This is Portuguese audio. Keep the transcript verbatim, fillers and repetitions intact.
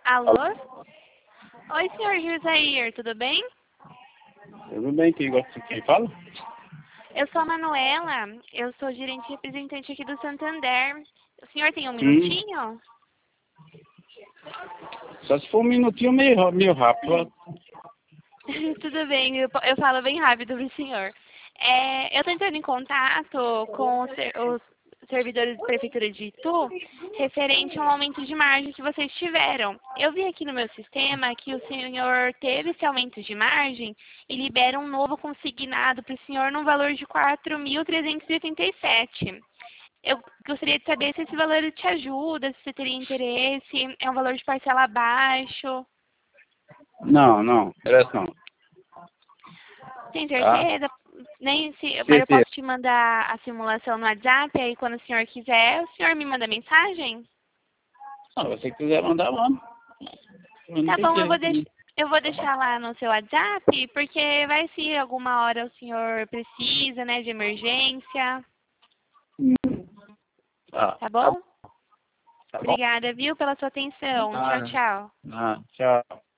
Alô? Oi, senhor Josair, tudo bem? Tudo bem, quem gosta de quem fala? Eu sou a Manuela, eu sou gerente representante aqui do Santander. O senhor tem um Hum, minutinho? só se for um minutinho meio, meio rápido. Tudo bem, eu, eu falo bem rápido para o senhor. É, eu estou entrando em contato com os, ser- os servidores da Prefeitura de Itu referente ao aumento de margem que vocês tiveram. Eu vi aqui no meu sistema que o senhor teve esse aumento de margem e libera um novo consignado para o senhor no valor de quatro mil trezentos e oitenta e sete. Eu gostaria de saber se esse valor te ajuda, se você teria interesse, é um valor de parcela baixo. Não, não, interessa não. Tem Tá? certeza? Nem se, mas eu Certeza. posso te mandar a simulação no WhatsApp, aí quando o senhor quiser, o senhor me manda mensagem? Se você quiser mandar, mano. Eu não Tá tenho bom, eu vou, interesse. deix eu vou deixar lá no seu WhatsApp, porque vai se alguma hora o senhor precisa, né, de emergência, Tá, tá tá, bom? tá bom. Obrigada, viu, pela sua atenção. Tchau, Ah, tchau. ah, tchau.